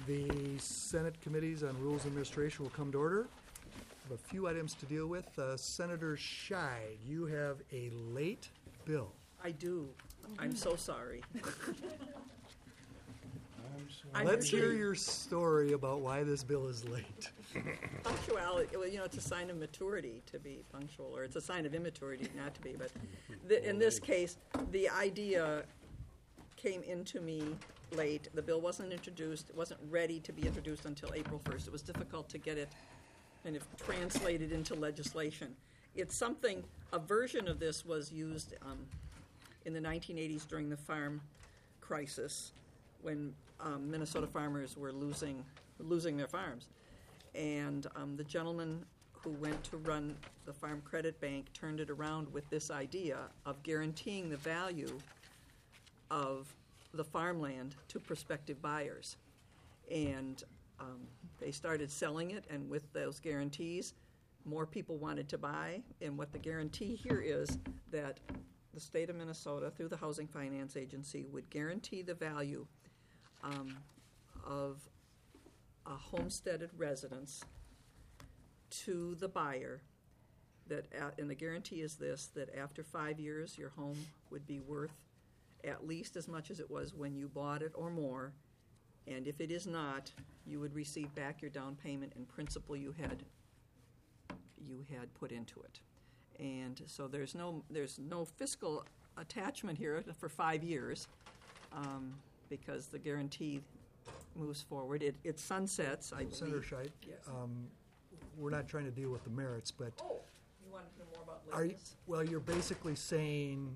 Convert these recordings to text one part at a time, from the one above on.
The Senate Committees on Rules and Administration will come to order. I have a few items to deal with. Senator Scheid, you have a late bill. I do. I'm so sorry. Let's hear your story about why this bill is late. Punctuality, well, it's a sign of maturity to be punctual, or it's a sign of immaturity not to be. But in this case, the idea came into me late. The bill wasn't introduced. It wasn't ready to be introduced until April 1st. It was difficult to get it kind of translated into legislation. It's something, a version of this was used in the 1980s during the farm crisis when Minnesota farmers were losing their farms. And the gentleman who went to run the Farm Credit Bank turned it around with this idea of guaranteeing the value of the farmland to prospective buyers. And they started selling it, and with those guarantees, more people wanted to buy. And what the guarantee here is that the state of Minnesota, through the Housing Finance Agency, would guarantee the value of a homesteaded residence to the buyer, and the guarantee is this, that after 5 years your home would be worth at least as much as it was when you bought it or more, and if it is not, you would receive back your down payment and principal you had put into it. And so there's no fiscal attachment here for 5 years, because the guarantee moves forward. It sunsets, I believe. Senator Scheid, yes. We're not trying to deal with the merits, but Oh, you wanted to know more about lateness? you're basically saying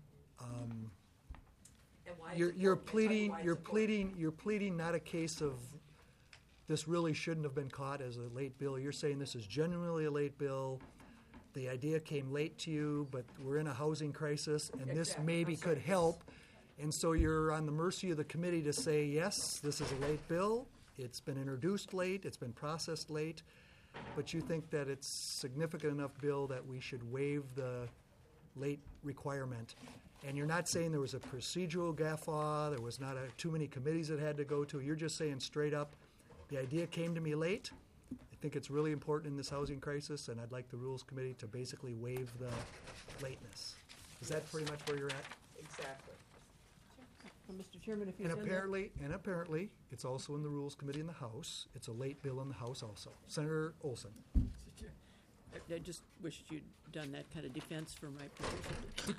And why you're it's important. pleading not a case of this really shouldn't have been caught as a late bill. You're saying this is genuinely a late bill. The idea came late to you, but we're in a housing crisis, and this Exactly. maybe could help. And so you're on the mercy of the committee to say, yes, this is a late bill. It's been introduced late. It's been processed late. But you think that it's significant enough bill that we should waive the late requirement. And you're not saying there was a procedural gaffe, there was not too many committees that had to go to. You're just saying straight up, the idea came to me late. I think it's really important in this housing crisis, and I'd like the Rules Committee to basically waive the lateness. Is that pretty much where you're at? Exactly. Mr. Chairman, if you And send apparently, it's also in the Rules Committee in the House. It's a late bill in the House also. Senator Olson. I just wished you'd done that kind of defense for my position.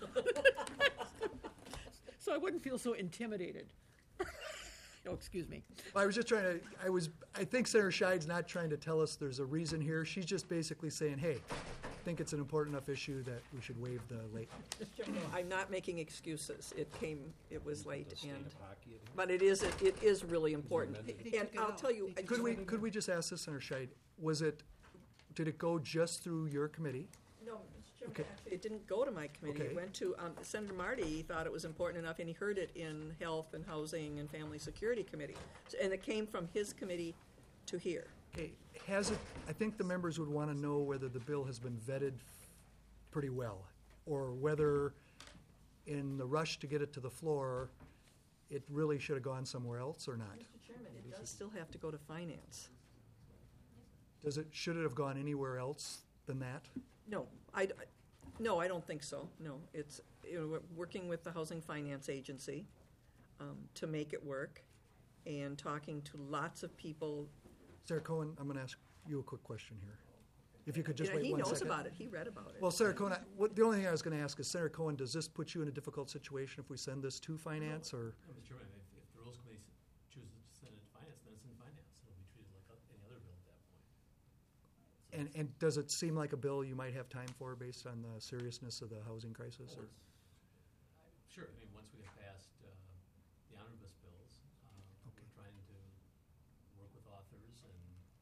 So I wouldn't feel so intimidated. Oh, excuse me. I was just trying to, I think Senator Scheid's not trying to tell us there's a reason here. She's just basically saying, hey, I think it's an important enough issue that we should waive the late. No, I'm not making excuses. It was late, but it is really important. And I'll tell you, Could we just ask this, Senator Scheid, did it go just through your committee? No, Mr. Chairman, Okay. actually, it didn't go to my committee. Okay. It went to Senator Marty. He thought it was important enough, and he heard it in Health and Housing and Family Security Committee. And it came from his committee to here. Okay, I think the members would want to know whether the bill has been vetted pretty well, or whether in the rush to get it to the floor, it really should have gone somewhere else or not. Mr. Chairman, it does still have to go to Finance. Should it have gone anywhere else than that? No, I don't think so. No, it's we're working with the Housing Finance Agency to make it work, and talking to lots of people. Sarah Cohen, I'm going to ask you a quick question here. If you could just wait He 1 knows second. about it. He read about it. Well, Sarah Cohen, the only thing I was going to ask is, Senator Cohen, does this put you in a difficult situation if we send this to Finance, or? No, Mr. Chairman, if the Rules Committee chooses to send it to Finance, then it's in Finance. It'll be treated like any other bill at that point. So And does it seem like a bill you might have time for based on the seriousness of the housing crisis? Or? Sure. I mean, once we get past the omnibus bills, Okay. we're trying to work with authors and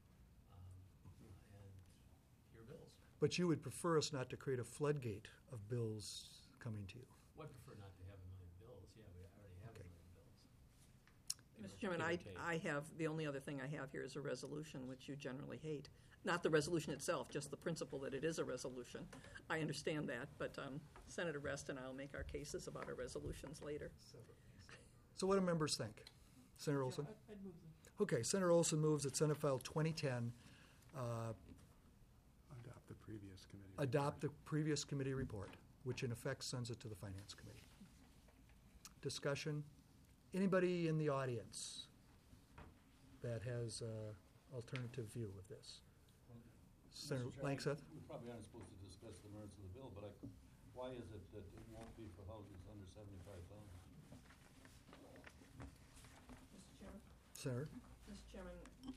hear bills. But you would prefer us not to create a floodgate of bills coming to you? Well, I prefer not to have a million bills. Yeah, we already have Okay. a million bills. Mr. Chairman, I have, the only other thing I have here is a resolution, which you generally hate. Not the resolution itself, just the principle that it is a resolution. I understand that, but Senator Rest and I will make our cases about our resolutions later. So what do members think? Senator Olson? I'd move them. Okay, Senator Olson moves that Senate File 2010 Adopt the previous committee. adopt the previous committee report, which in effect sends it to the Finance Committee. Discussion? Anybody in the audience that has an alternative view of this? Senator Mr. Chairman, Langseth? We probably aren't supposed to discuss the merits of the bill, but why is it that it won't be for houses under 75,000? Mr. Chairman? Senator? Mr. Chairman,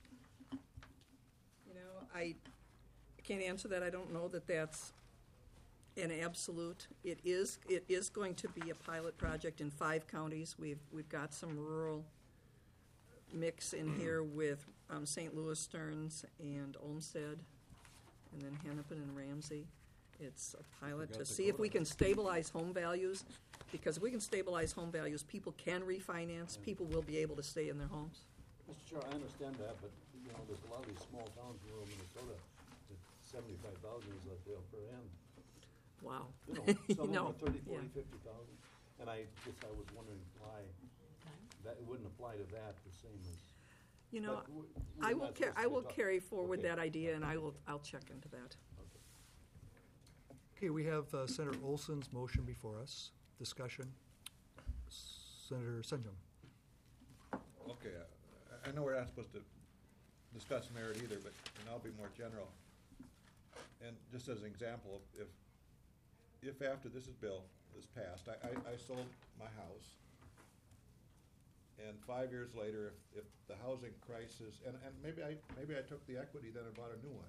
I can't answer that. I don't know that that's an absolute. It is going to be a pilot project in 5 counties. We've got some rural mix in here with St. Louis, Stearns, and Olmsted, and then Hennepin and Ramsey. It's a pilot to see if we can stabilize home values, because if we can stabilize home values, people can refinance, people will be able to stay in their homes. Mr. Chair, I understand that, but, there's a lot of these small towns in rural Minnesota that 75,000 is what they'll per annum. Wow. Some No, of them are 30, 40, yeah. 50,000. And I was wondering why that it wouldn't apply to that the same as. but we're I will not supposed to I be will talk- carry forward Okay. that idea, and I'll check into that. Okay. Okay, we have Senator Olson's motion before us. Discussion. Senator Senjum. Okay, I know we're not supposed to discuss merit either, but I'll be more general. And just as an example, if after this bill is passed, I sold my house, and 5 years later, if the housing crisis, and maybe I took the equity then and bought a new one,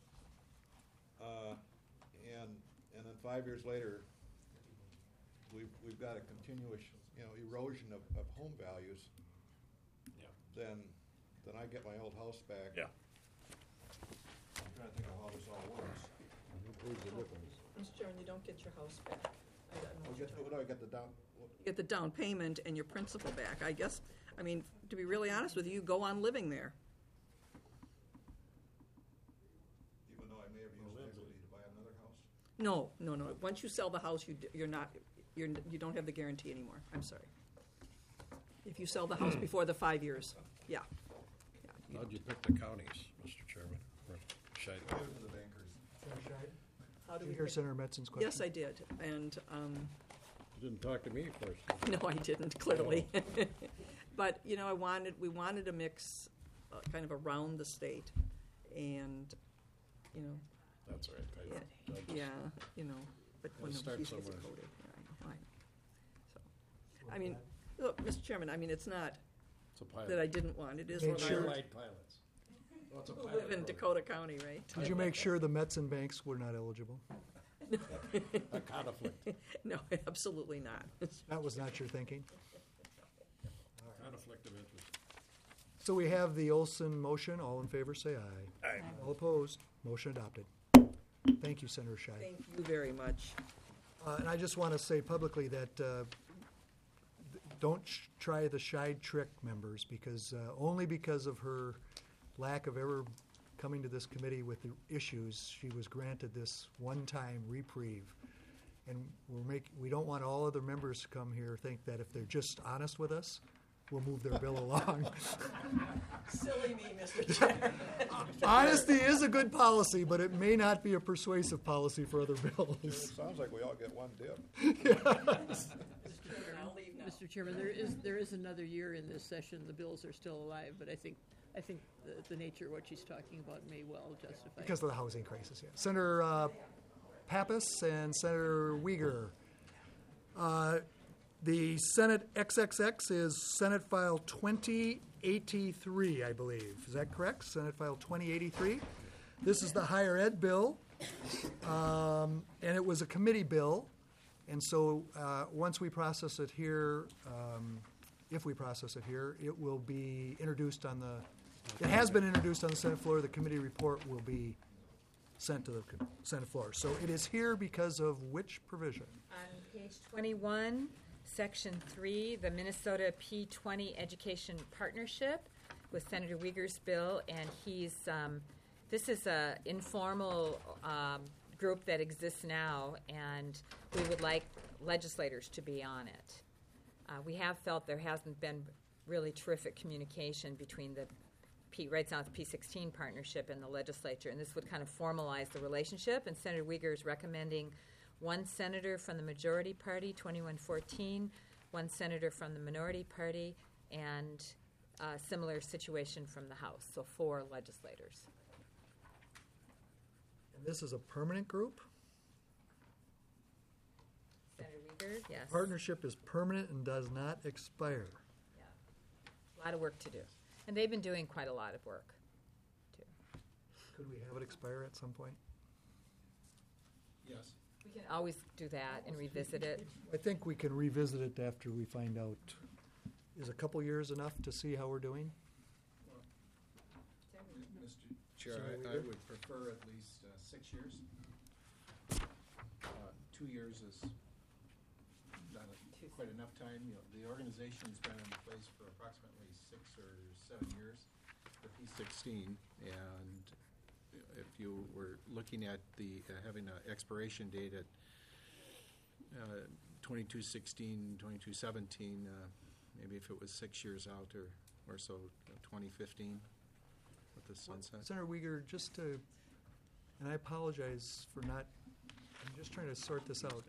and then 5 years later, we've got a continuous erosion of home values. Yeah. Then I get my old house back. Yeah. I'm trying to think of how this all works. Includes the difference. Mr. Chairman, you don't get your house back. I don't know what you're talking What do I get the down? You get the down payment and your principal back. I guess, to be really honest with you, you go on living there. Even though I may have used equity to buy another house? No. Once you sell the house, you don't have the guarantee anymore. I'm sorry. If you sell the house before the 5 years, yeah. How'd you pick the counties, Mr. Chairman? For Scheidler? Give it to the bankers. How do Did we you hear pick- Senator Metzen's question? Yes, I did, and You didn't talk to me first. no, I didn't, clearly. But, we wanted a mix kind of around the state, and, That's all right. but when Let's the start piece gets somewhere. coded, I know. So, look, Mr. Chairman, it's not It's a pilot. that I didn't want, it is Make what I sure- Pilot pilots. Oh, it's a who pilot live in program. Dakota County, right? Did you make sure the Metzen banks were not eligible? A conflict. No, absolutely not. That was not your thinking? Conflict of interest. So we have the Olson motion. All in favor, say aye. Aye. All opposed, motion adopted. Thank you, Senator Scheid. Thank you very much. And I just want to say publicly that don't try the Scheid trick, members, because only because of her lack of ever coming to this committee with the issues, she was granted this one-time reprieve. And we don't want all other members to come here think that if they're just honest with us, we'll move their bill along. Silly me, Mr. Chair. Honesty is a good policy, but it may not be a persuasive policy for other It bills. sounds like we all get one dip. I'll leave now. Mr. Chairman, there is another year in this session. The bills are still alive, but I think the nature of what she's talking about may well justify. Because of the housing crisis, yeah. Senator Pappas and Senator Uyghur. The Senate XXX is Senate File 2083, I believe. Is that correct? Senate File 2083. This is the higher ed bill, and it was a committee bill. And so once we process it here, if we process it here, it will be introduced on it has been introduced on the Senate floor. The committee report will be sent to the Senate floor. So it is here because of which provision? On page 21, section 3, the Minnesota P20 Education Partnership with Senator Uyghur's bill, and this is a informal group that exists now, and we would like legislators to be on it. We have felt there hasn't been really terrific communication between the right now it's P16 partnership in the legislature, and this would kind of formalize the relationship. And Senator Uyghur is recommending one senator from the majority party, 2114, one senator from the minority party, and a similar situation from the House, so 4 legislators. And this is a permanent group? Senator Uyghur, yes. Partnership is permanent and does not expire. Yeah. A lot of work to do. And they've been doing quite a lot of work, too. Could we have it expire at some point? Yes. We can always do that and revisit it. I think we can revisit it after we find out. Is a couple years enough to see how we're doing? Mr. Chair, Senator I Uyghur? would prefer at least 6 years. 2 years is not quite enough time. You know, the organization's been in place for approximately 6 or 7 years, the P16, and if you were looking at the having an expiration date at 2216, 2217, maybe if it was 6 years out or so, 2015 with the sunset. Senator Uyghur, just to, and I apologize for not, I'm just trying to sort this out.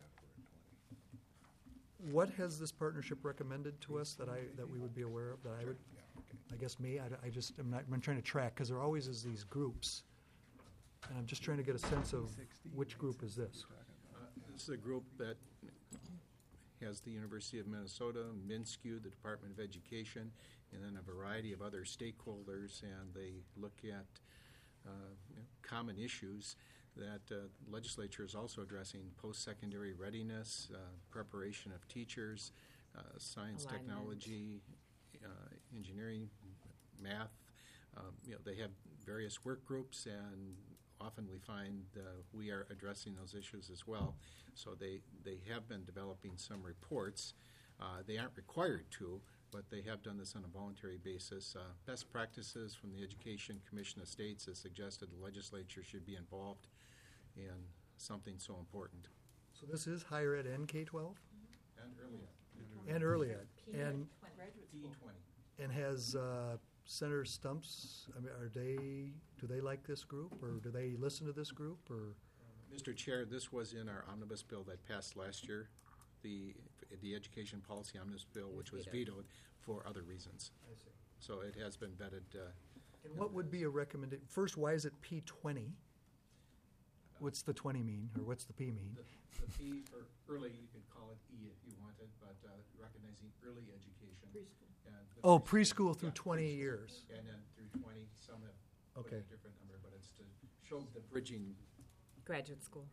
What has this partnership recommended to us that we would be aware of, that I would, I guess me, I'm trying to track, because there always is these groups, and I'm just trying to get a sense of which group is this. This is a group that has the University of Minnesota, MnSCU, the Department of Education, and then a variety of other stakeholders, and they look at common issues that the legislature is also addressing: post-secondary readiness, preparation of teachers, science, Alignment. technology, engineering, math. They have various work groups, and often we find we are addressing those issues as well. So they have been developing some reports. They aren't required to, but they have done this on a voluntary basis. Best practices from the Education Commission of States has suggested the legislature should be involved in something so important. So this is higher ed and K-12? And early And early ed. And D20. And has Senator Stumps, I mean, do they like this group, or do they listen to this group, or? Mr. Chair, this was in our omnibus bill that passed last year, the education policy omnibus bill, which was vetoed for other reasons. I see. So it has been vetted. And what would be a recommendation? First, why is it P20? What's the 20 mean, or what's the P mean? The P for early, you could call it E if you wanted, but recognizing early education. Preschool. And the Oh, preschool through 20 preschool. years. And then through 20, some have put Okay. a different number, but it's to show the bridging. Graduate school.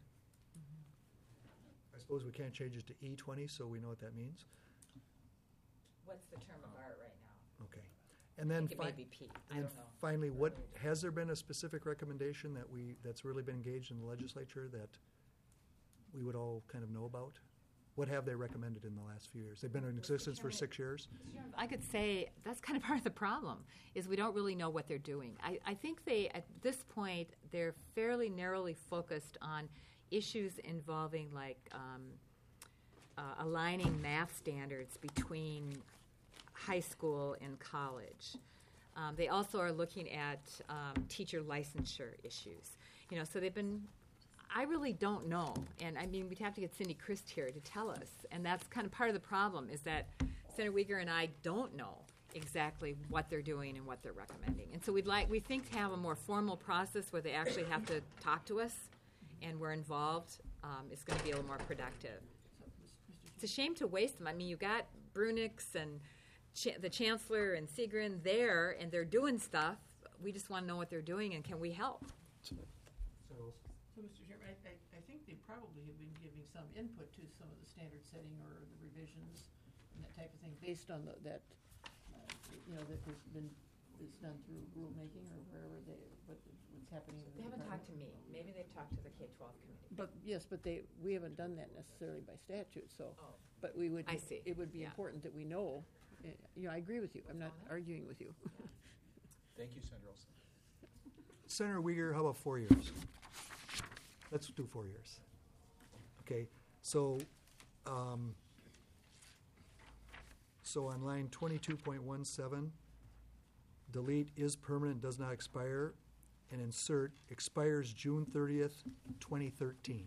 I suppose we can't change it to E20, so we know what that means? What's the term of art right now? Okay. And then I think it may be P. I and don't know. finally, has there been a specific recommendation that's really been engaged in the legislature that we would all kind of know about? What have they recommended in the last few years? They've been in existence for 6 years? I could say that's kind of part of the problem, is we don't really know what they're doing. I think at this point, they're fairly narrowly focused on issues involving aligning math standards between high school and college. They also are looking at teacher licensure issues. So they've been. I really don't know, and I mean we'd have to get Cindy Christ here to tell us, and that's kind of part of the problem is that Senator Uyghur and I don't know exactly what they're doing and what they're recommending, and so we think to have a more formal process where they actually have to talk to us, and we're involved. Is going to be a little more productive. It's a shame to waste them. I mean, you got Brunix and the Chancellor and Seagren there, and they're doing stuff. We just want to know what they're doing, and can we help? So, Mr. Chairman, I think they probably have been giving some input to some of the standard setting or the revisions and that type of thing based on that there's been, it's done through rulemaking or wherever what's happening. They haven't talked to me. Maybe they've talked to the K-12 committee. But, yes, we haven't done that necessarily by statute, so. Oh. But we would. I see. It would be Yeah. important that we know. I agree with you. I'm not arguing with you. Thank you, Senator Olson. Senator Uyghur, how about 4 years? Let's do 4 years. Okay, so on line 22.17, delete is permanent, does not expire, and insert expires June 30th, 2013.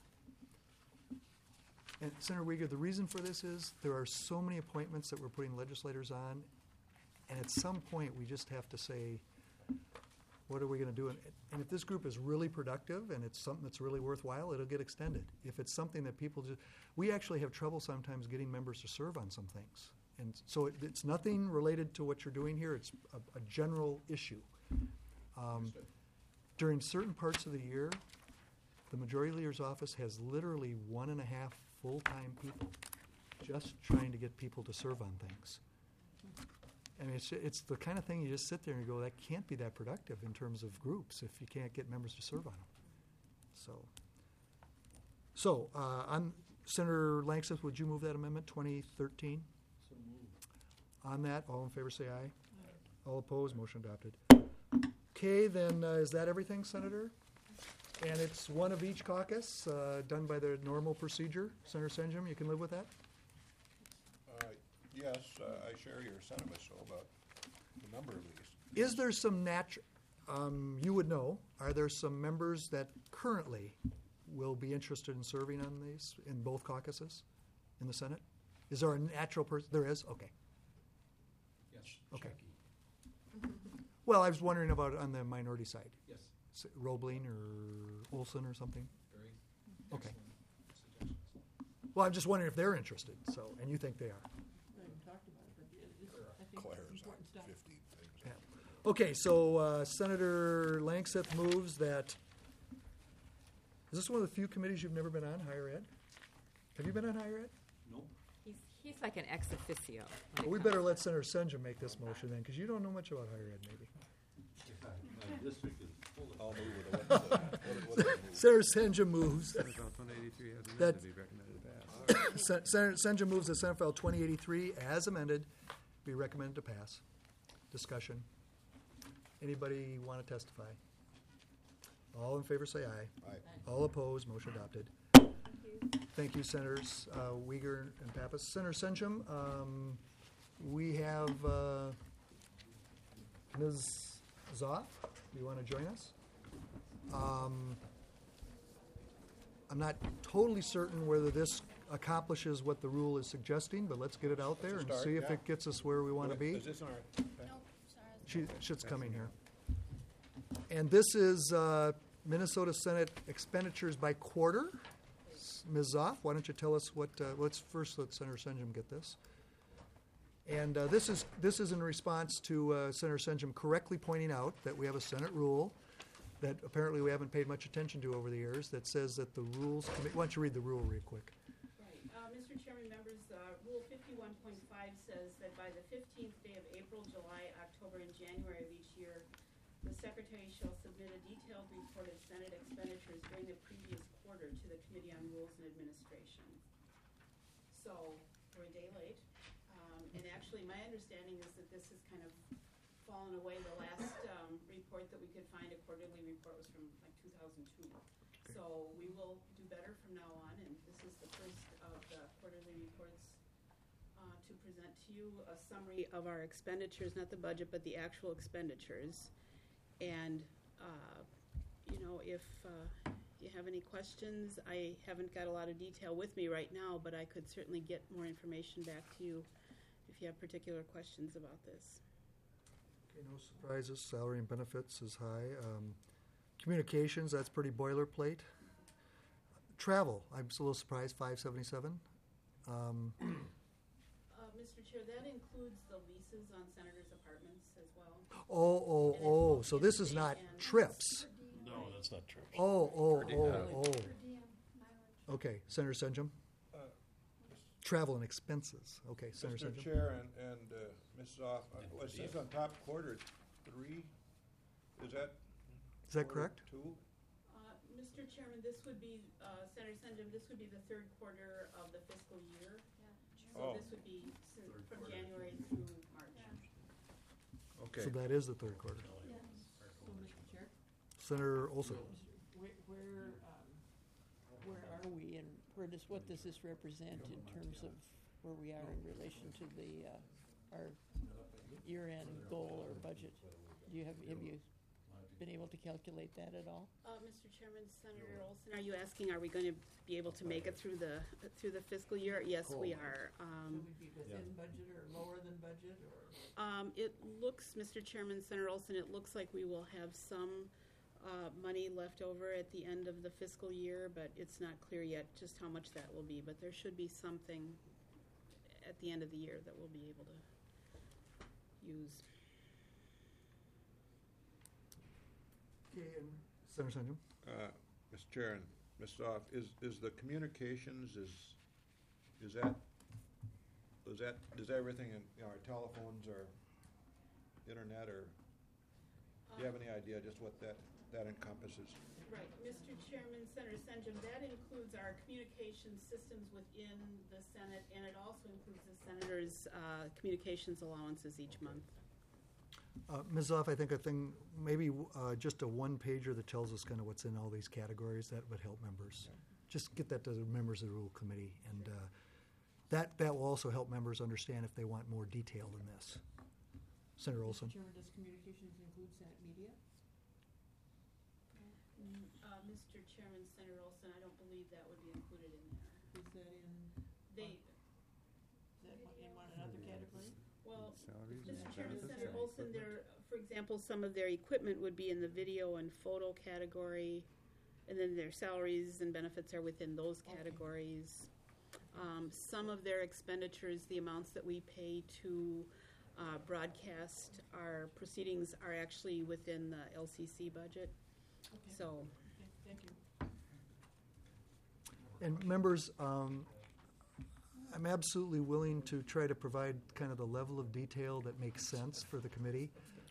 And Senator Uyghur, the reason for this is there are so many appointments that we're putting legislators on, and at some point, we just have to say, what are we going to do? And if this group is really productive and it's something that's really worthwhile, it'll get extended. If it's something that people just, we actually have trouble sometimes getting members to serve on some things. And so it's nothing related to what you're doing here. It's a general issue. During certain parts of the year, the Majority Leader's office has literally 1.5 full-time people just trying to get people to serve on things. I mean, it's the kind of thing you just sit there and you go, that can't be that productive in terms of groups if you can't get members to serve on them. So on Senator Langseth, would you move that amendment 2013? So moved. On that, all in favor say aye. All opposed, motion adopted. Okay, then is that everything, Senator? And it's one of each caucus, done by the normal procedure. Senator Senjum, you can live with that? Yes, I share your sentiments about the number of these. Is there some you would know, are there some members that currently will be interested in serving on these, in both caucuses in the Senate? Is there a natural person? There is? Okay. Yes. Okay. Well, I was wondering about on the minority side. Yes. Roebling or Olson or something? Very Okay. excellent suggestions. Well, I'm just wondering if they're interested, so, and you think they are. We haven't talked about it, but I think it's important stuff. 50 things. Yeah. Okay, so Senator Langseth moves that, is this one of the few committees you've never been on, higher ed? Have you been on higher ed? Nope. He's like an ex officio. Well, we better let Senator Senjum make this motion then, because you don't know much about higher ed, maybe. My district is full of. I'll move with what Senator Senjum moves. Senate Bill 2083 has That- amended be recommended to pass. Senator Senjum moves that Senate File 2083, as amended, be recommended to pass. Discussion. Anybody want to testify? All in favor say aye. Aye. All opposed, motion adopted. Thank you, Senators Uyghur and Pappas. Senator Senjum, we have Ms. Zoff. Do you want to join us? I'm not totally certain whether this accomplishes what the rule is suggesting, but let's get it out there and Start, see if yeah. it gets us where we want to be. Is this all right? She's coming here. And this is Minnesota Senate expenditures by quarter. Ms. Zoff, why don't you tell us what, let's first let Senator Senjum get this. And this is in response to Senator Senjum correctly pointing out that we have a Senate rule that apparently we haven't paid much attention to over the years that says that the rules committee, why don't you read the rule real quick? Right. Mr. Chairman, members, Rule 51.5 says that by the 15th day of April, July, October, and January of each year, the Secretary shall submit a detailed report of Senate expenditures during the previous quarter to the Committee on Rules and Administration. So, we're a day late. And actually, my understanding is that this has kind of fallen away. The last report that we could find, a quarterly report, was from like 2002. Okay. So we will do better from now on, and this is the first of the quarterly reports to present to you a summary of our expenditures, not the budget, but the actual expenditures. And, if you have any questions, I haven't got a lot of detail with me right now, but I could certainly get more information back to you if you have particular questions about this. Okay, no surprises. Salary and benefits is high. Communications, that's pretty boilerplate. Travel, I'm a little surprised, 577. Mr. Chair, that includes the leases on senators' apartments as well. So this is not trips. No, that's not true. Okay, Senator Senjum. Travel and expenses. Okay, Senator Mr. Senjum. Chair and Ms. Zoff, it says on top quarter 3, is that? Is that correct? 2? Mr. Chairman, this would be, Senator Senjum, this would be the third quarter of the fiscal year. So this would be from January through March. Okay. So that is the third quarter. So, Mr. Chair, Senator Olson. where are we, and what does this represent in terms of where we are in relation to our year-end goal or budget? Have you been able to calculate that at all? Mr. Chairman, Senator Olson, are you asking, are we going to be able to make it through the fiscal year? Yes, we are. So we'd be within budget or lower than budget, or? It looks, Mr. Chairman, Senator Olson, it looks like we will have some money left over at the end of the fiscal year, but it's not clear yet just how much that will be. But there should be something at the end of the year that we'll be able to use. Okay, and Senator Sanjum? Mr. Chair and Ms. Zoff, is the communications, does everything in our telephones or internet, or do you have any idea just what that encompasses? Right, Mr. Chairman, Senator Sanjum, that includes our communication systems within the Senate, and it also includes the Senator's communications allowances each month. Ms. Zoff, I think maybe just a one-pager that tells us kind of what's in all these categories, that would help members. Just get that to the members of the Rule Committee, and that will also help members understand if they want more detail in this. Senator Olson? Mr. Chairman, does communications include Senate media? Mr. Chairman, Senator Olson, I don't believe that would be included in there. Is that in? They, Is that in another category? well, Salaries Mr. and Chairman, benefits Senator and Olson, for example, some of their equipment would be in the video and photo category, and then their salaries and benefits are within those categories. Some of their expenditures, the amounts that we pay to broadcast our proceedings, are actually within the LCC budget. Okay. So, Okay, thank you. And members, I'm absolutely willing to try to provide kind of the level of detail that makes sense for the committee.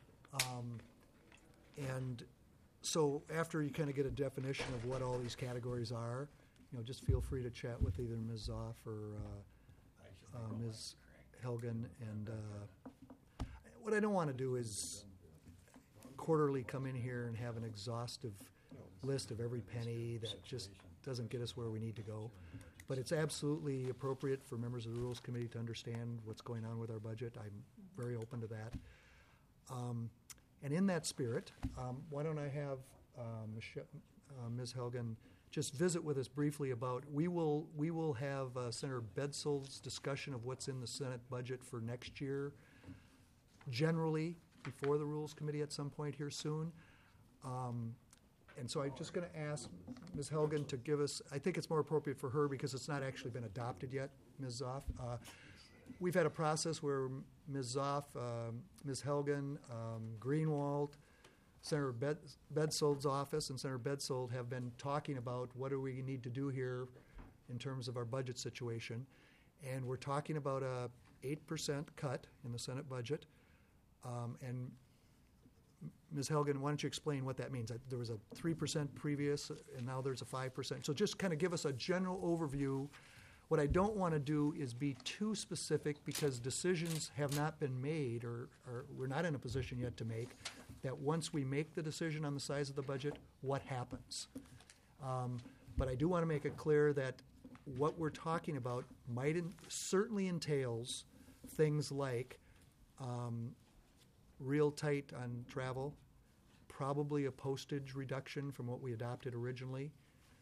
And so after you kind of get a definition of what all these categories are, just feel free to chat with either Ms. Zoff or Ms. Helgen. And what I don't want to do is quarterly come in here and have an exhaustive list of every penny that just doesn't get us where we need to go. But it's absolutely appropriate for members of the Rules Committee to understand what's going on with our budget. I'm very open to that. And in that spirit, why don't I have Ms. Helgen just visit with us briefly about, we will have Senator Bedsold's discussion of what's in the Senate budget for next year, generally before the Rules Committee at some point here soon. And so I'm just going to ask Ms. Helgen to give us, I think it's more appropriate for her because it's not actually been adopted yet, Ms. Zoff. We've had a process where Ms. Zoff, Ms. Helgen, Greenwald, Senator Bedsold's office and Senator Bedsold have been talking about what do we need to do here in terms of our budget situation. And we're talking about a 8% cut in the Senate budget. And Ms. Helgen, why don't you explain what that means? There was a 3% previous, and now there's a 5%. So just kind of give us a general overview. What I don't want to do is be too specific because decisions have not been made, or we're not in a position yet to make, that once we make the decision on the size of the budget, what happens? But I do want to make it clear that what we're talking about certainly entails things like real tight on travel, probably a postage reduction from what we adopted originally,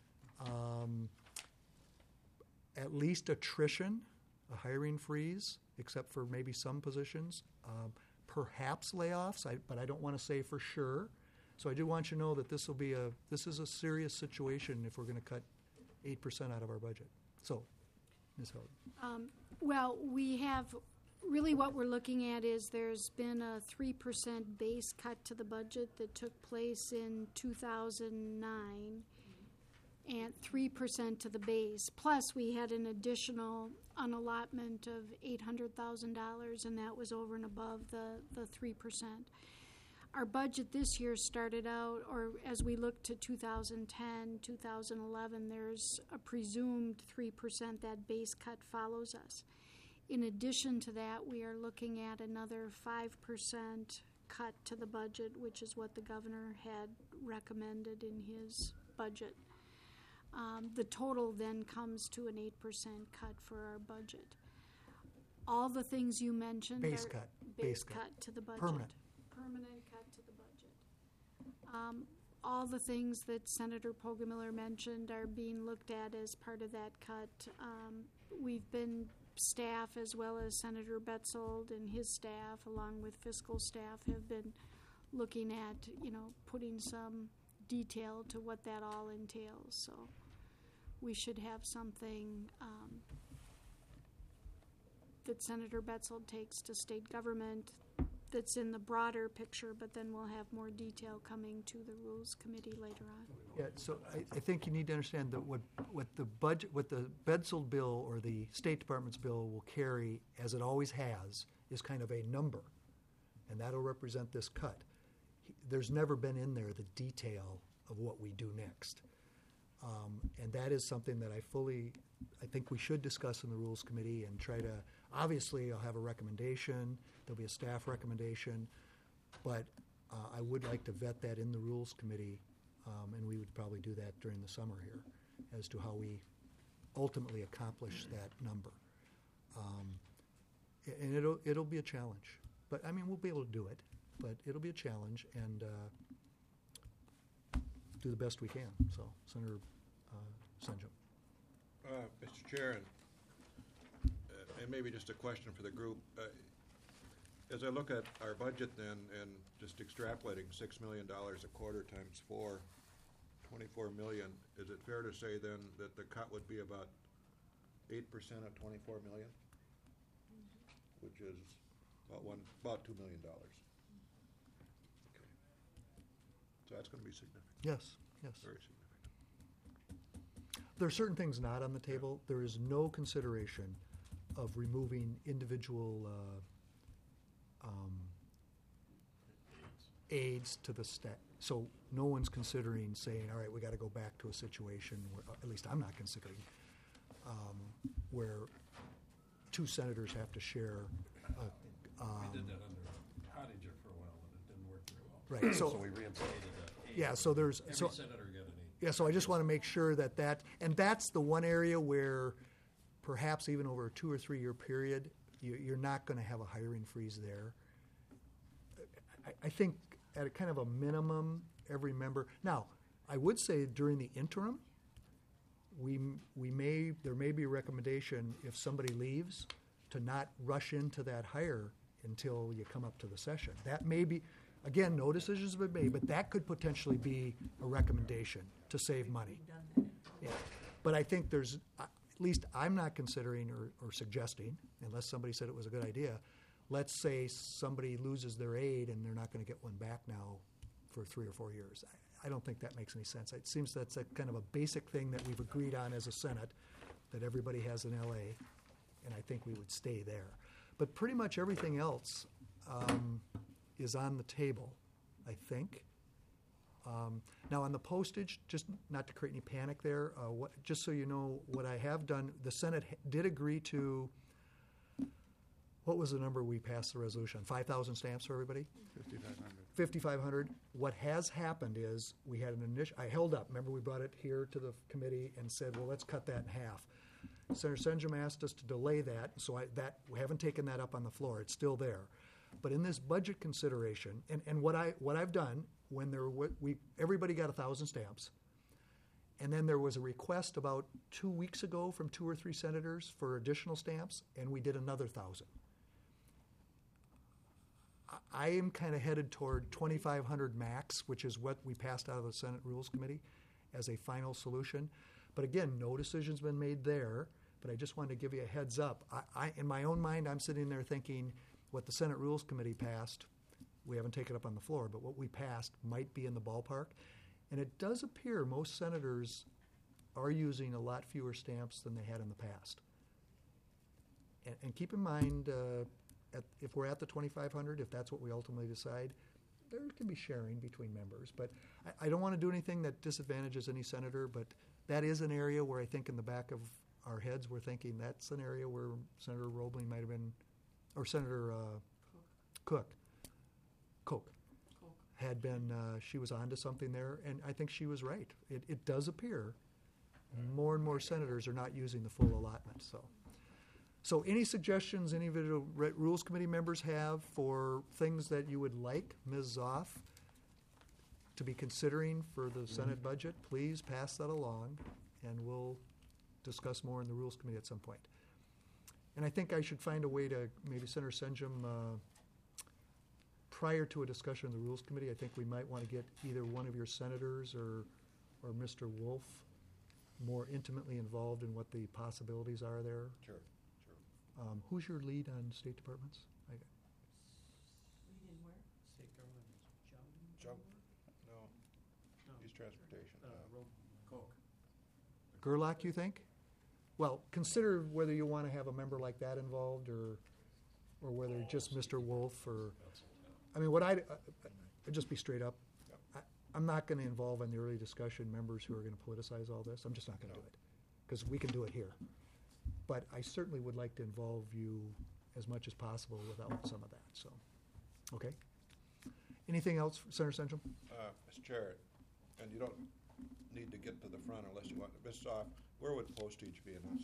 at least attrition, a hiring freeze, except for maybe some positions, perhaps layoffs, but I don't want to say for sure. So I do want you to know that this is a serious situation if we're going to cut 8% out of our budget. So, Ms. Held. Well, we have, really what we're looking at is there's been a 3% base cut to the budget that took place in 2009, and 3% to the base. Plus, we had an additional unallotment of $800,000, and that was over and above the 3%. Our budget this year started out, or as we look to 2010, 2011, there's a presumed 3% that base cut follows us. In addition to that, we are looking at another 5% cut to the budget, which is what the governor had recommended in his budget. The total then comes to an 8% cut for our budget. All the things you mentioned Base are cut. base cut to the budget. Permanent. Permanent cut to the budget. All the things that Senator Poggemiller mentioned are being looked at as part of that cut. We've been, staff as well as Senator Betzold and his staff, along with fiscal staff, have been looking at, putting some detail to what that all entails. So we should have something that Senator Betzold takes to state government that's in the broader picture, but then we'll have more detail coming to the Rules Committee later on. Yeah, so I think you need to understand that what the budget, what the Betzold bill or the State Department's bill will carry, as it always has, is kind of a number, and that'll represent this cut. There's never been in there the detail of what we do next. And that is something that I think we should discuss in the Rules Committee and try to, obviously, I'll have a recommendation, there'll be a staff recommendation, but I would like to vet that in the Rules Committee, and we would probably do that during the summer here, as to how we ultimately accomplish that number. And it'll be a challenge, but I mean, we'll be able to do it, but it'll be a challenge, and do the best we can. So, Senator Senjum. Mr. Chair, and maybe just a question for the group. As I look at our budget then, and just extrapolating $6 million a quarter times 4, 24 million, is it fair to say then that the cut would be about 8% of 24 million? Which is about $2 million. Okay. So that's going to be significant. Yes. Very significant. There are certain things not on the table. There is no consideration of removing individual aids to the stat. So no one's considering saying, all right, we got to go back to a situation where, at least I'm not considering, where two senators have to share. We did that under Cottager for a while, and it didn't work very well. Right. So we reinstated that. Yeah. So there's every senator got an aid. Yeah. So I just want to make sure that and that's the one area where perhaps even over a 2 or 3 year period, you're not going to have a hiring freeze there. I think at a kind of a minimum, every member. Now, I would say during the interim, there may be a recommendation if somebody leaves to not rush into that hire until you come up to the session. That may be, again, no decisions have been made, but that could potentially be a recommendation to save money. Yeah, but I think there's, at least I'm not considering or suggesting, unless somebody said it was a good idea, let's say somebody loses their aid and they're not going to get one back now for 3 or 4 years. I don't think that makes any sense. It seems that's a kind of a basic thing that we've agreed on as a Senate, that everybody has in LA, and I think we would stay there. But pretty much everything else is on the table, I think. Now on the postage, just not to create any panic there, just so you know what I have done, the Senate did agree to, what was the number we passed the resolution on? 5,000 stamps for everybody? 5,500. 5,500. What has happened is we had an initial, I held up, remember we brought it here to the committee and said, well, let's cut that in half. Senator Senjum asked us to delay that, so we haven't taken that up on the floor. It's still there. But in this budget consideration, and what I've done, when everybody got 1,000 stamps, and then there was a request about 2 weeks ago from 2 or 3 senators for additional stamps, and we did another 1,000. I am kind of headed toward 2,500 max, which is what we passed out of the Senate Rules Committee as a final solution. But again, no decision's been made there, but I just wanted to give you a heads up. In my own mind, I'm sitting there thinking what the Senate Rules Committee passed, we haven't taken up on the floor, but what we passed might be in the ballpark. And it does appear most senators are using a lot fewer stamps than they had in the past. And keep in mind, if we're at the 2,500, if that's what we ultimately decide, there can be sharing between members. But I don't want to do anything that disadvantages any senator, but that is an area where I think in the back of our heads we're thinking that's an area where Senator Roebling might have been, or Senator Koch had been, she was onto something there, and I think she was right. It does appear more and more senators are not using the full allotment. So So any suggestions any of the Rules Committee members have for things that you would like Ms. Zoff to be considering for the Senate budget, please pass that along, and we'll discuss more in the Rules Committee at some point. And I think I should find a way to, maybe Senator Senjum, prior to a discussion in the Rules Committee, I think we might want to get either one of your senators or Mr. Wolf more intimately involved in what the possibilities are there. Sure. Who's your lead on State Departments? Read in where? State government is Jump, no, he's transportation. Coke. Gerlach, you think? Well, consider whether you want to have a member like that involved, or whether just Mr. Wolf, or, I mean, I'd just be straight up. I'm not going to involve in the early discussion members who are going to politicize all this. I'm just not going to do it, because we can do it here. But I certainly would like to involve you as much as possible without some of that, so, okay? Anything else, Senator Senjum? Mr. Chair, and you don't need to get to the front unless you want. Ms. Zoff, where would postage be in this?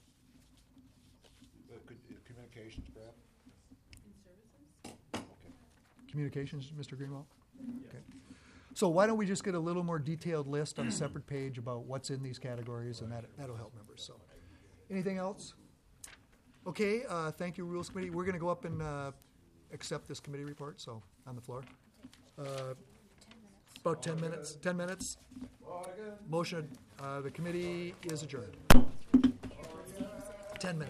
Communications, perhaps? In services? Okay. Communications, Mr. Greenwald? Okay. So why don't we just get a little more detailed list on a separate page about what's in these categories, and that'll help members, so. Anything else? Okay, thank you, Rules Committee. We're going to go up and accept this committee report, so, on the floor. About 10 minutes. 10 minutes. Motion, the committee is adjourned. 10 minutes.